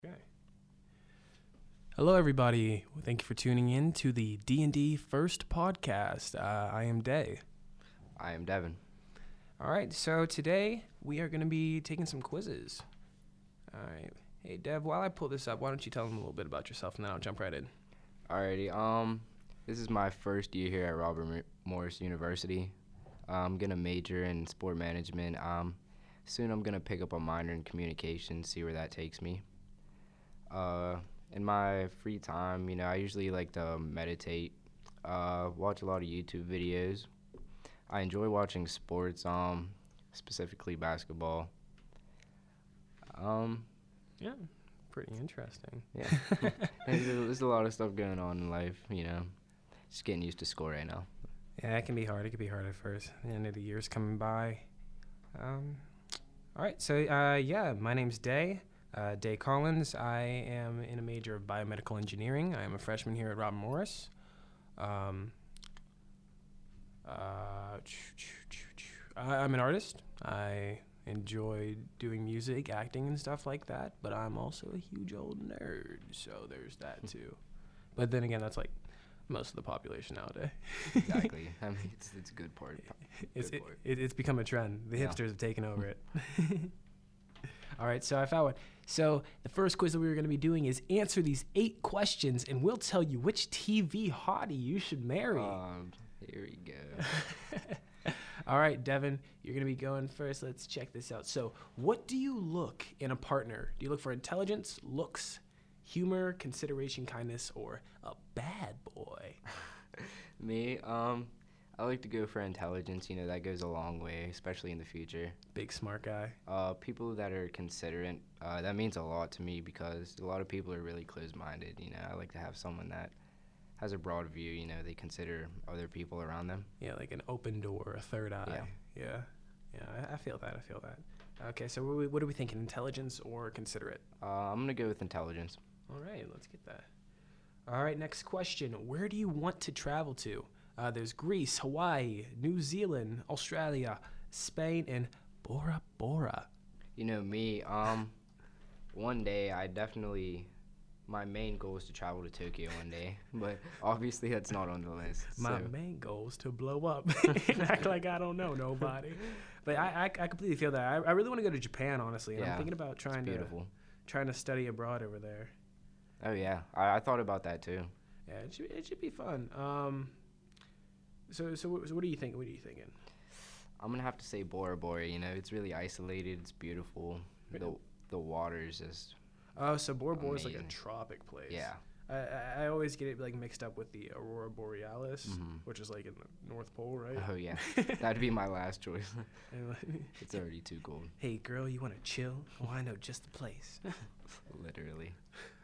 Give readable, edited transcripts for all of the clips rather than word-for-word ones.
Okay. Hello, everybody. Thank you for tuning in to the D&D First Podcast. I am Day. I am Devin. All right, so today we are going to be taking some quizzes. All right. Hey, Dev, while I pull this up, why don't you tell them a little bit about yourself, and then I'll jump right in. Alrighty. This is my first year here at Robert Morris University. I'm gonna major in sport management. Soon I'm gonna pick up a minor in communication, see where that takes me. In my free time, I usually like to meditate, watch a lot of YouTube videos. I enjoy watching sports, specifically basketball. Yeah, pretty interesting. Yeah, there's a lot of stuff going on in life, just getting used to school right now. Yeah, it can be hard. It can be hard at first. The end of the year's coming by. All right, so my name's Day. Day Collins. I am in a major of biomedical engineering. I am a freshman here at Robert Morris. I'm an artist. I enjoy doing music, acting, and stuff like that, but I'm also a huge old nerd, so there's that too. But then again, that's like most of the population nowadays. Exactly. I mean, it's a good part. It's become a trend. The Yeah. hipsters have taken over it. All right, so I found one. So the first quiz that we were going to be doing is answer these 8 questions, and we'll tell you which TV hottie you should marry. Here we go. All right, Devin, you're going to be going first. Let's check this out. So what do you look in a partner? Do you look for intelligence, looks, humor, consideration, kindness, or a bad boy? Me, I like to go for intelligence. That goes a long way, especially in the future. Big smart guy. People that are considerate, that means a lot to me because a lot of people are really closed-minded. I like to have someone that has a broad view. They consider other people around them. Yeah, like an open door, a third eye. Yeah. I feel that. Okay, so what are we thinking, intelligence or considerate? I'm going to go with intelligence. All right, let's get that. All right, next question. Where do you want to travel to? There's Greece, Hawaii, New Zealand, Australia, Spain, and Bora Bora. Me, one day my main goal is to travel to Tokyo one day, but obviously that's not on the list. My main goal is to blow up and act like I don't know nobody. But I completely feel that. I really want to go to Japan, honestly, and I'm thinking about trying to study abroad over there. Oh, yeah. I thought about that, too. Yeah, it should be fun. So what do you think? What are you thinking? I'm going to have to say Bora Bora. It's really isolated. It's beautiful. The water is just Oh, so Bora Bora is like a amazing. tropic place. Yeah. I always get it like mixed up with the Aurora Borealis, which is like in the North Pole, right? Oh, yeah. That'd be my last choice. It's already too cold. Hey, girl, you want to chill? Oh, I know just the place. Literally.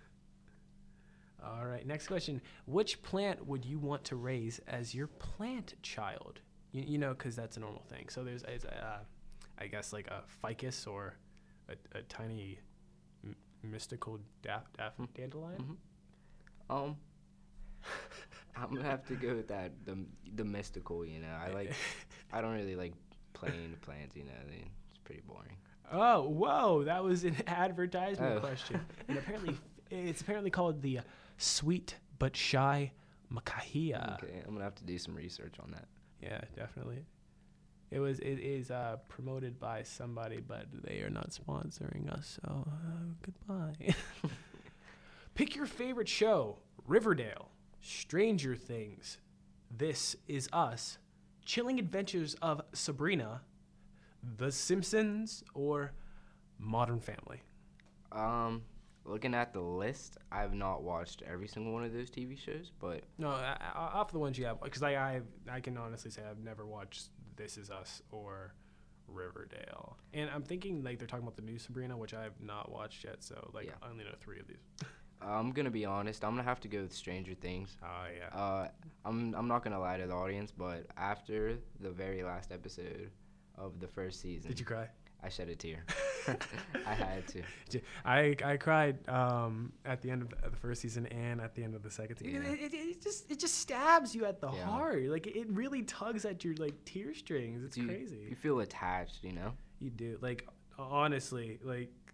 All right, next question. Which plant would you want to raise as your plant child? Because that's a normal thing. So there's, I guess, like a ficus or a tiny mystical dandelion. I'm gonna have to go with that. The mystical. I don't really like plain plants. It's pretty boring. Oh, whoa! That was an advertisement question, and it's apparently called the sweet but shy Makahia. Okay, I'm gonna have to do some research on that. Yeah, definitely. It is promoted by somebody, but they are not sponsoring us, so goodbye. Pick your favorite show: Riverdale, Stranger Things, This Is Us, Chilling Adventures of Sabrina, The Simpsons, or Modern Family. Looking at the list, I've not watched every single one of those TV shows, but No, off the ones you have, because I can honestly say I've never watched This Is Us or Riverdale, and I'm thinking like they're talking about the new Sabrina, which I have not watched yet. So I only know 3 of these. I'm gonna be honest. I'm gonna have to go with Stranger Things. Oh yeah. I'm not gonna lie to the audience, but after the very last episode of the first season, Did you cry? I shed a tear. I had to. I cried at the end of the first season and at the end of the second season. Yeah. It just stabs you at the Yeah. heart. Like it really tugs at your like tear strings. It's crazy. You feel attached, You do. Like honestly, like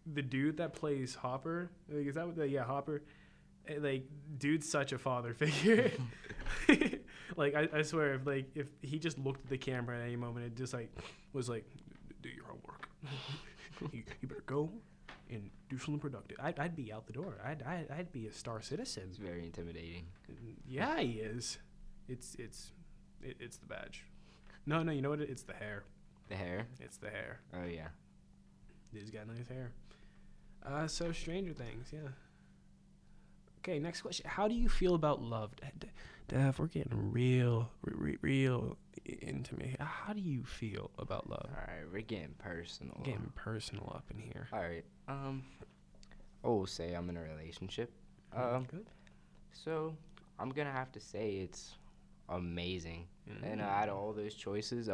the dude that plays Hopper, like, is that what yeah, Hopper? Like, dude's such a father figure. Like, I swear, if he just looked at the camera at any moment, it just like was like, do your homework. you better go and do something productive. I'd be out the door. I'd be a star citizen. It's very intimidating. Yeah, he is. It's the badge. No, you know what? It's the hair. The hair? It's the hair. Oh, yeah. He's got nice hair. So Stranger Things, yeah. Okay, next question. How do you feel about love? Dev, we're getting real into me. How do you feel about love? All right, we're getting personal. Getting personal up in here. All right. I will say I'm in a relationship. Good. So I'm gonna have to say it's amazing. And out of all those choices,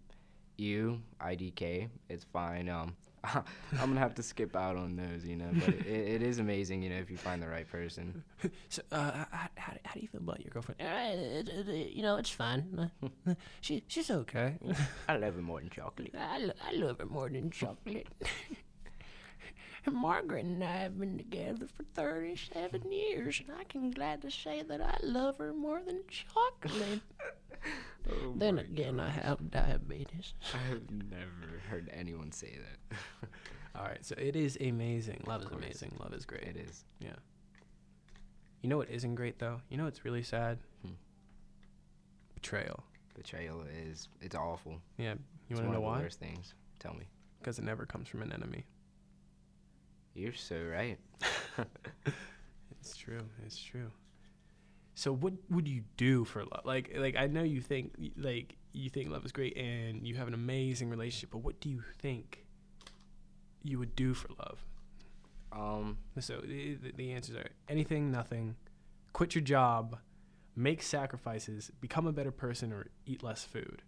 IDK, it's fine. I'm gonna have to skip out on those, but it is amazing, if you find the right person. So, how do you feel about your girlfriend? It's fine. She's okay. I love her more than chocolate. I love her more than chocolate. Margaret and I have been together for 37 years, and I can gladly say that I love her more than chocolate. Then again, I have diabetes. I have never heard anyone say that. All right, so it is amazing. Love is amazing. Love is great. It is. Yeah. You know what isn't great, though? You know what's really sad? Betrayal. Betrayal it's awful. Yeah. You want to know why? One of the worst things. Tell me. Because it never comes from an enemy. You're so right. It's true. It's true. So what would you do for love? Like I know you think love is great and you have an amazing relationship, but what do you think you would do for love? So the answers are anything, nothing, quit your job, make sacrifices, become a better person, or eat less food.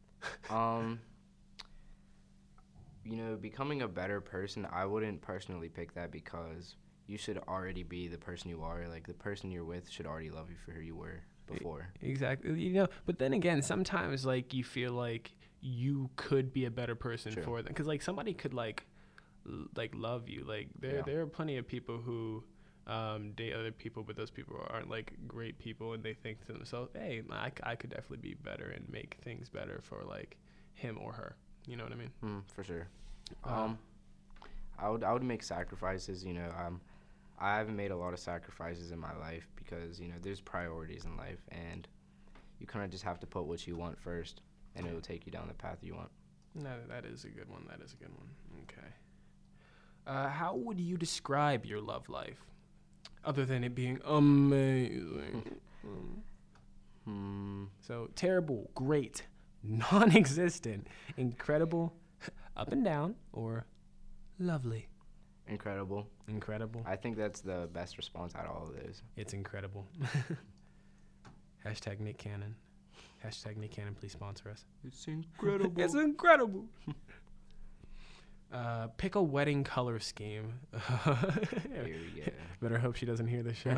Becoming a better person, I wouldn't personally pick that because you should already be the person you are. Like, the person you're with should already love you for who you were before. Exactly. But then again, sometimes, you feel like you could be a better person for them. Because, somebody could, love you. There are plenty of people who date other people, but those people aren't, great people, and they think to themselves, hey, I could definitely be better and make things better for, him or her. You know what I mean? For sure. I would make sacrifices. I haven't made a lot of sacrifices in my life because there's priorities in life, and you kind of just have to put what you want first, and it will take you down the path you want. No, that is a good one. Okay. How would you describe your love life, other than it being amazing? So terrible, great, non-existent, incredible, up and down, or lovely? Incredible. I think that's the best response out of all of those. It's incredible. Hashtag Nick Cannon. Hashtag Nick Cannon, please sponsor us. It's incredible. It's incredible. Pick a wedding color scheme. Here we go. Better hope she doesn't hear this show.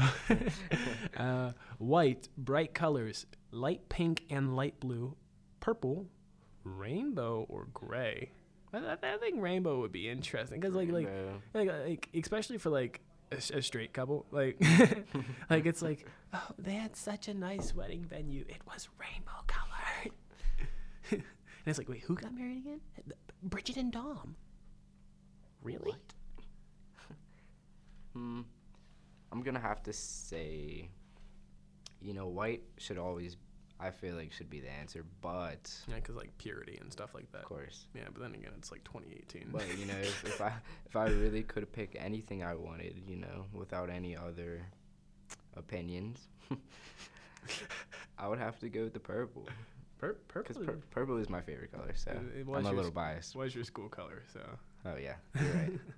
White, bright colors, light pink and light blue, purple, rainbow, or gray. I think rainbow would be interesting because like especially for a straight couple, it's oh, they had such a nice wedding venue. It was rainbow colored. And it's wait, who got married again? Bridget and Dom. Really? I'm gonna have to say, white should always, I feel should be the answer, but yeah, because purity and stuff like that. Of course. Yeah, but then again, it's 2018. But if I really could pick anything I wanted, without any other opinions, I would have to go with the purple. Because purple is my favorite color, so I'm a little biased. Was your school color, so. Oh yeah, you're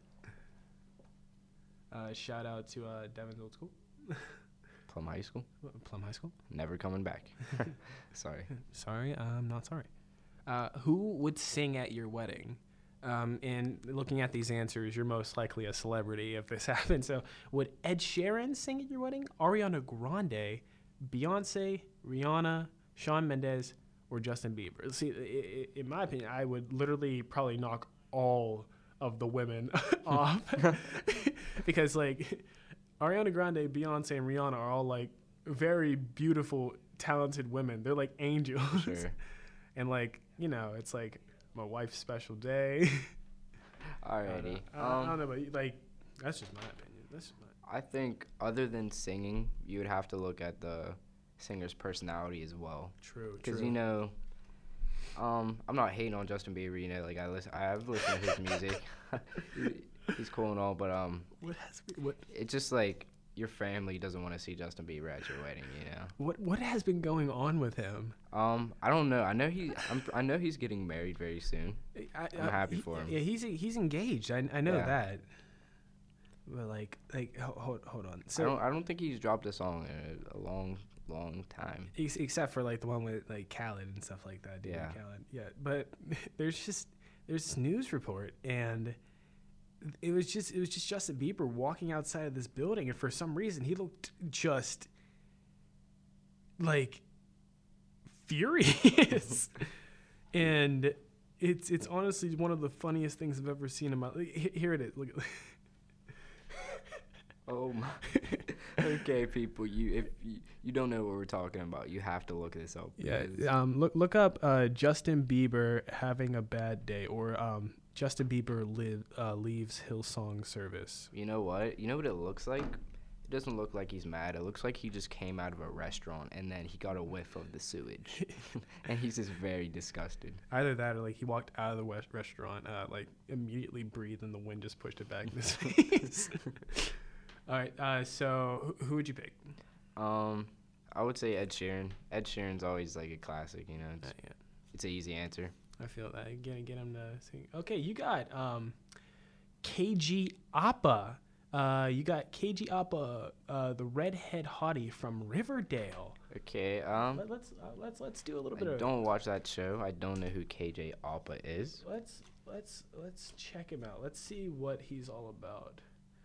right. Shout out to Devin's old school. Plum High School. Plum High School. Never coming back. Sorry. Sorry, I'm not sorry. Who would sing at your wedding? And looking at these answers, you're most likely a celebrity if this happens. So, would Ed Sheeran sing at your wedding? Ariana Grande, Beyonce, Rihanna, Shawn Mendes, or Justin Bieber? See, in my opinion, I would literally probably knock all of the women off because like Ariana Grande, Beyonce, and Rihanna are all like very beautiful, talented women. They're like angels. Sure. And like, you know, it's like my wife's special day. Alrighty. I don't know, but like that's just my opinion. I think other than singing, you would have to look at the singer's personality as well. True. Because you know, I'm not hating on Justin Bieber. You know, like I've listened to his music. He's cool and all, but it's just like your family doesn't want to see Justin Bieber at your wedding. You know. What has been going on with him? I don't know. I know he's getting married very soon. I'm happy for him. Yeah, he's engaged. I know Yeah. that. But like hold on. So I don't think he's dropped a song in a long time. except for like the one with like Khaled and stuff like that. David Yeah. Khaled. Yeah. But there's this news report, and it was just Justin Bieber walking outside of this building, and for some reason he looked just like furious. And it's honestly one of the funniest things I've ever seen in my life. Here it is. Look at Oh my. Okay, people, if you don't know what we're talking about, you have to look this up. Yeah. Look up Justin Bieber having a bad day, or Justin Bieber leaves Hillsong service. You know what? You know what it looks like? It doesn't look like he's mad. It looks like he just came out of a restaurant and then he got a whiff of the sewage. And he's just very disgusted. Either that or like he walked out of the restaurant, like immediately breathed, and the wind just pushed it back in his face. All right. So who would you pick? I would say Ed Sheeran. Ed Sheeran's always like a classic, you know. It's an easy answer. I feel that. Get him to sing. Okay, you got KG Appa. You got KG Appa, the redhead hottie from Riverdale. Okay. Let's do a little bit I of. don't watch that show. I don't know who KJ Appa is. Let's check him out. Let's see what he's all about.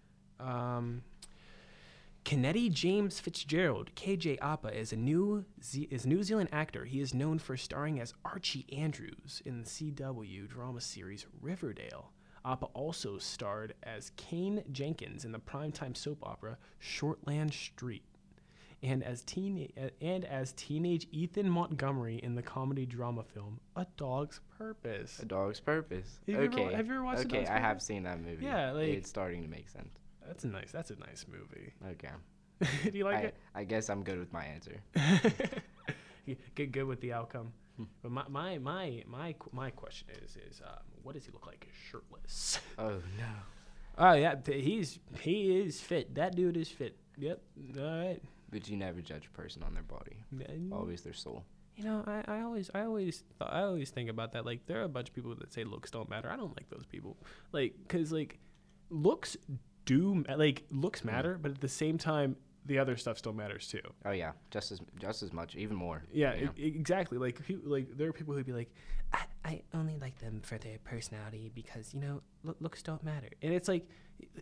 Kennedy James Fitzgerald, KJ Appa, is a New Zealand actor. He is known for starring as Archie Andrews in the CW drama series Riverdale. Appa also starred as Kane Jenkins in the primetime soap opera Shortland Street, and as teenage Ethan Montgomery in the comedy drama film A Dog's Purpose. A Dog's Purpose. Have you ever watched A Dog's Okay, I Purpose? have seen that movie. Yeah, like it's starting to make sense. That's a nice movie. Okay. Do you like it? I guess I'm good with my answer. Get good with the outcome. But my question is what does he look like shirtless? Oh no. Oh yeah, he is fit. That dude is fit. Yep. All right. But you never judge a person on their body. Always their soul. You know, I always think about that. Like, there are a bunch of people that say looks don't matter. I don't like those people. Like, cause like looks matter, but at the same time, the other stuff still matters too. Oh yeah, just as much, even more. Yeah, exactly. Like there are people who'd be like, I only like them for their personality because, you know, looks don't matter. And it's like,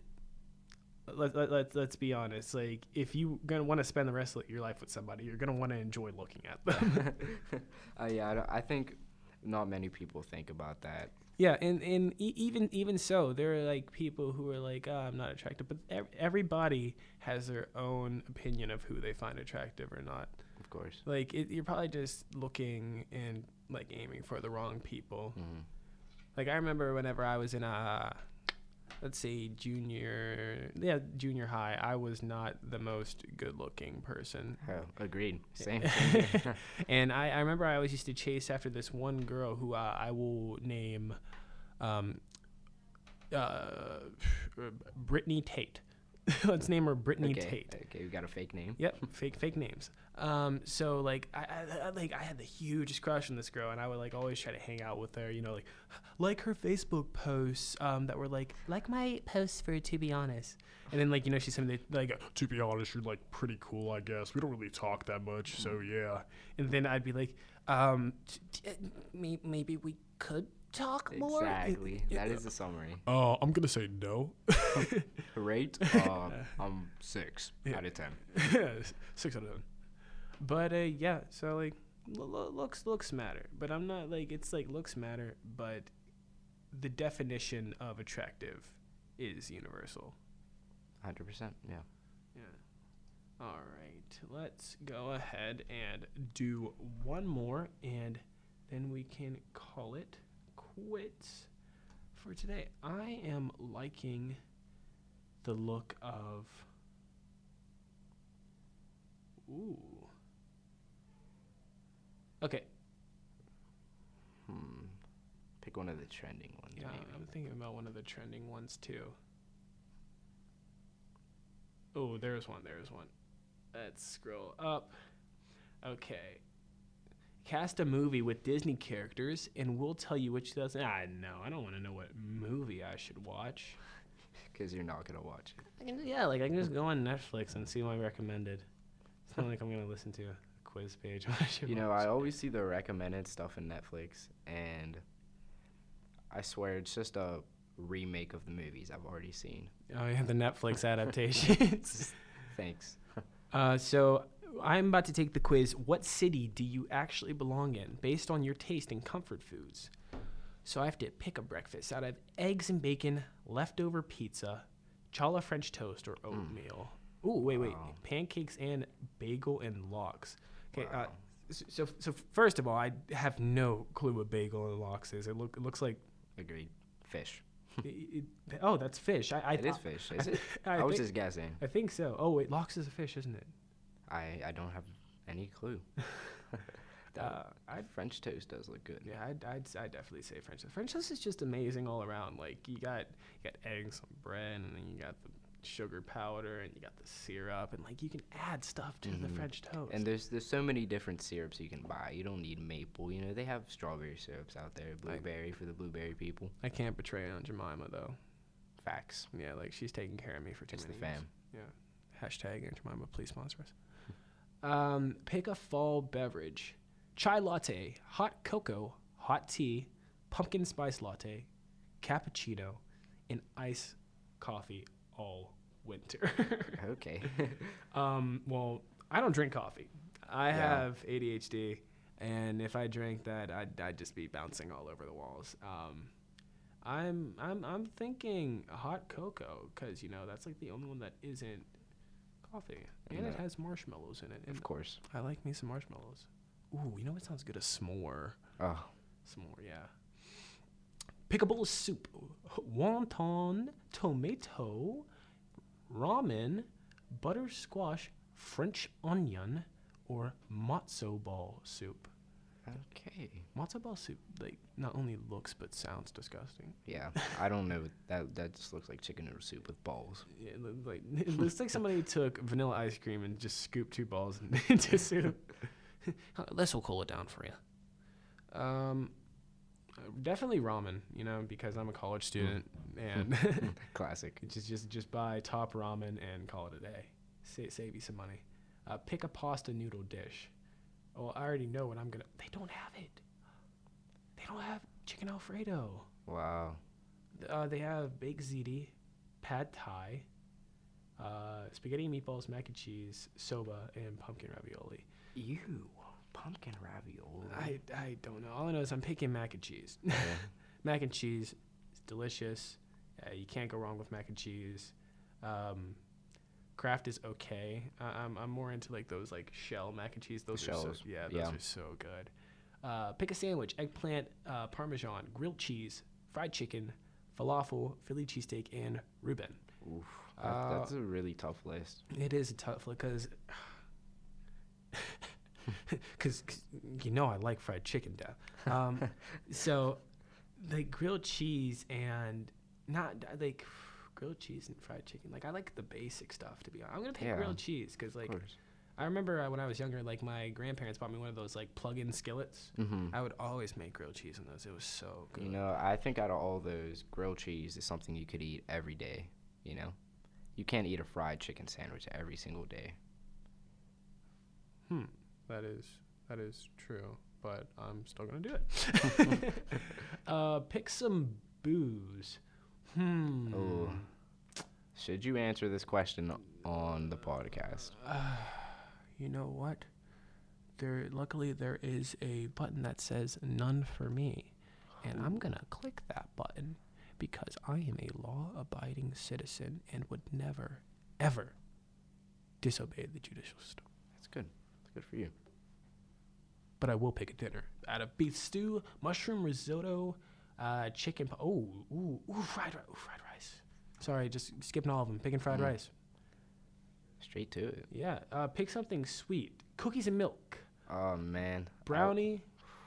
let's be honest. Like, if you gonna want to spend the rest of your life with somebody, you're gonna want to enjoy looking at them. Yeah, I think not many people think about that. Yeah, and even so, there are like people who are like, I'm not attractive, but everybody has their own opinion of who they find attractive or not. Of course. Like, you're probably just looking and like aiming for the wrong people. Mm-hmm. Like, I remember whenever I was in let's say junior high, I was not the most good-looking person. Oh, agreed. Same. And I remember I always used to chase after this one girl who I will name Brittany Tate. Let's name her Brittany Tate. Okay, we got a fake name. Yep, fake names. So like I had the hugest crush on this girl, and I would like always try to hang out with her, you know, like her Facebook posts that were like my posts for To Be Honest. And then like, you know, she's something like, to be honest, you're like pretty cool, I guess. We don't really talk that much, so yeah. And then I'd be like, maybe we could talk more. Exactly. That is the summary. I'm gonna say no. Rate? I'm 6 out of 10. 6 out of 10. But yeah, so like looks matter. But I'm not like, it's like looks matter, but the definition of attractive is universal. 100%. Yeah. Yeah. All right. Let's go ahead and do one more, and then we can call it quits for today. I am liking the look of. Ooh. Okay. Pick one of the trending ones. Yeah, maybe. I'm thinking about one of the trending ones too. Oh, there's one. Let's scroll up. Okay. Cast a movie with Disney characters, and we'll tell you which doesn't. No, I don't want to know what movie I should watch. Because you're not going to watch it. I can just go on Netflix and see my recommended. It's not like I'm going to listen to a quiz page. I always see the recommended stuff in Netflix, and I swear it's just a remake of the movies I've already seen. Oh, yeah, the Netflix adaptations. Thanks. So I'm about to take the quiz. What city do you actually belong in based on your taste in comfort foods? So I have to pick a breakfast out of eggs and bacon, leftover pizza, challah French toast, or oatmeal. Ooh, wait. Wow. Pancakes and bagel and lox. Okay, Wow. So first of all, I have no clue what bagel and lox is. It looks like... Agreed. Fish. Oh, that's fish. It is fish, is it? I was just guessing. I think so. Oh, wait, lox is a fish, isn't it? I don't have any clue. French toast does look good. Yeah, I'd definitely say French toast. French toast is just amazing all around. Like you got eggs on bread, and then you got the sugar powder, and you got the syrup, and like you can add stuff to the French toast. And there's so many different syrups you can buy. You don't need maple. They have strawberry syrups out there. Blueberry for the blueberry people. I can't betray Aunt Jemima though. Facts. Yeah, like she's taking care of me for too It's many the fam. years. Yeah. Hashtag Aunt Jemima, please sponsor us. Pick a fall beverage. Chai latte, hot cocoa, hot tea, pumpkin spice latte, cappuccino, and iced coffee all winter. Okay. Well, I don't drink coffee. I have ADHD, and if I drank that, I'd just be bouncing all over the walls. I'm thinking hot cocoa because that's like the only one that isn't coffee, and it has marshmallows in it. And Of course. I like me some marshmallows. Ooh, you know what sounds good? A s'more. Oh. S'more, yeah. Pick a bowl of soup. Wonton, tomato, ramen, butter squash, French onion, or matzo ball soup. Okay. Matzo ball soup, like, not only looks but sounds disgusting. Yeah. I don't know. That just looks like chicken noodle soup with balls. Yeah, it looks like somebody took vanilla ice cream and just scooped 2 balls into soup. This will cool it down for you. Definitely ramen, because I'm a college student and Classic. just buy top ramen and call it a day. Save you some money. Pick a pasta noodle dish. Oh, I already know what I'm gonna. They don't have it. They don't have chicken Alfredo. Wow. They have baked ziti, pad thai, spaghetti and meatballs, mac and cheese, soba, and pumpkin ravioli. Ew. Pumpkin ravioli. I don't know. All I know is I'm picking mac and cheese. Yeah. Mac and cheese is delicious. You can't go wrong with mac and cheese. Kraft is okay. I'm more into like those like shell mac and cheese. Those are so, those are so good. Pick a sandwich: eggplant, parmesan, grilled cheese, fried chicken, falafel, Philly cheesesteak, and Reuben. Oof. That's a really tough list. It is a tough list because I like fried chicken, Dev. So, like grilled cheese and not like grilled cheese and fried chicken. Like I like the basic stuff to be honest. I'm gonna take grilled cheese because like I remember when I was younger, like my grandparents bought me one of those like plug-in skillets. Mm-hmm. I would always make grilled cheese in those. It was so good. I think out of all those, grilled cheese is something you could eat every day. You can't eat a fried chicken sandwich every single day. That is true, but I'm still gonna do it. Pick some booze. Oh, should you answer this question on the podcast? You know what? Luckily there is a button that says none for me. And I'm going to click that button because I am a law-abiding citizen and would never, ever disobey the judicial system. That's good. That's good for you. But I will pick a dinner out of beef stew, mushroom risotto, chicken. Fried rice. Sorry, just skipping all of them. Picking fried rice. Straight to it. Yeah. Pick something sweet. Cookies and milk. Oh, man. Brownie.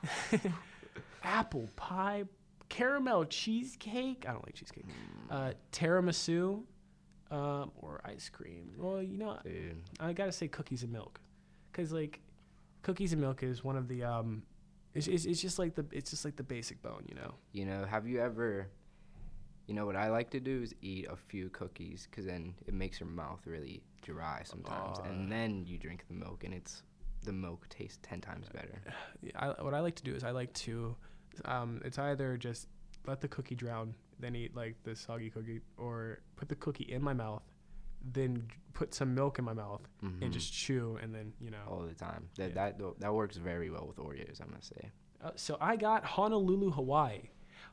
Apple pie. Caramel cheesecake. I don't like cheesecake. Tiramisu. Or ice cream. Well, Dude. I gotta say cookies and milk, because like cookies and milk is one of the it's just like the basic bone. Have you ever, what I like to do is eat a few cookies, because then it makes your mouth really dry sometimes, and then you drink the milk, and the milk tastes 10 times better. What I like to do is I like to it's either just let the cookie drown, then eat like the soggy cookie, or put the cookie in my mouth, then put some milk in my mouth and just chew, and then all the time. That works very well with Oreos, I'm gonna say. So I got Honolulu, Hawaii.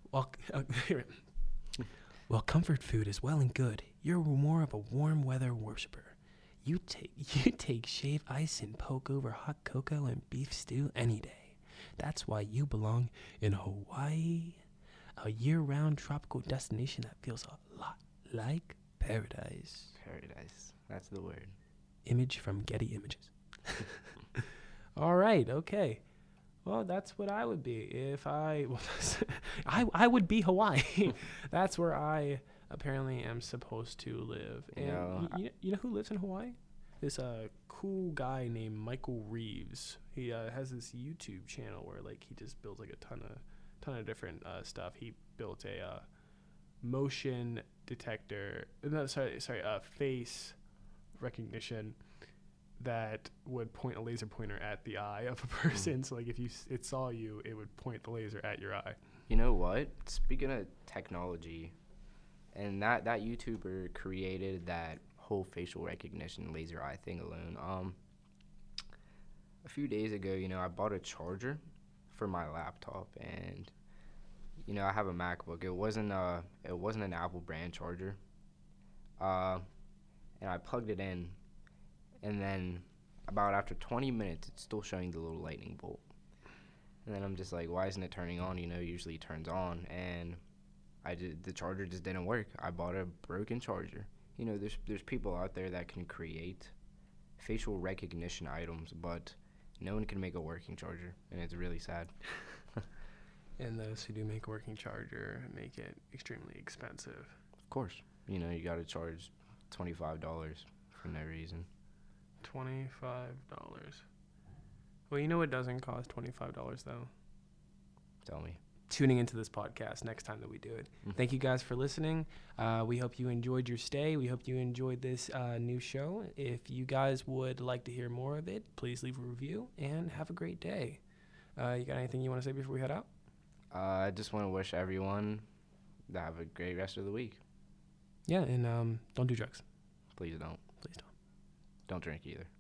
Well, comfort food is well and good. You're more of a warm weather worshiper. You take shave ice and poke over hot cocoa and beef stew any day. That's why you belong in Hawaii, a year-round tropical destination that feels a lot like paradise. Paradise. That's the word. Image from Getty Images. All right. Okay. Well, that's what I would be if I I would be Hawaii. That's where I apparently am supposed to live. And you know who lives in Hawaii? This cool guy named Michael Reeves. He has this YouTube channel where like he just builds like a ton of different stuff. He built a motion detector. No, sorry, face recognition that would point a laser pointer at the eye of a person. So like if it saw you, it would point the laser at your eye. You know what? Speaking of technology, and that YouTuber created that whole facial recognition laser eye thing alone. A few days ago, I bought a charger for my laptop, and I have a MacBook. It wasn't an Apple brand charger. And I plugged it in, and then about after 20 minutes, it's still showing the little lightning bolt. And then I'm just like, why isn't it turning on? Usually it turns on, and the charger just didn't work. I bought a broken charger. There's people out there that can create facial recognition items, but no one can make a working charger, and it's really sad. And those who do make a working charger make it extremely expensive. Of course. You got to charge $25 for no reason. $25. Well, it doesn't cost $25, though? Tell me. Tuning into this podcast next time that we do it. Thank you guys for listening. We hope you enjoyed your stay. We hope you enjoyed this new show. If you guys would like to hear more of it, please leave a review, and have a great day. You got anything you want to say before we head out? I just want to wish everyone to have a great rest of the week. Yeah, and don't do drugs. Please don't. Please don't. Don't drink either.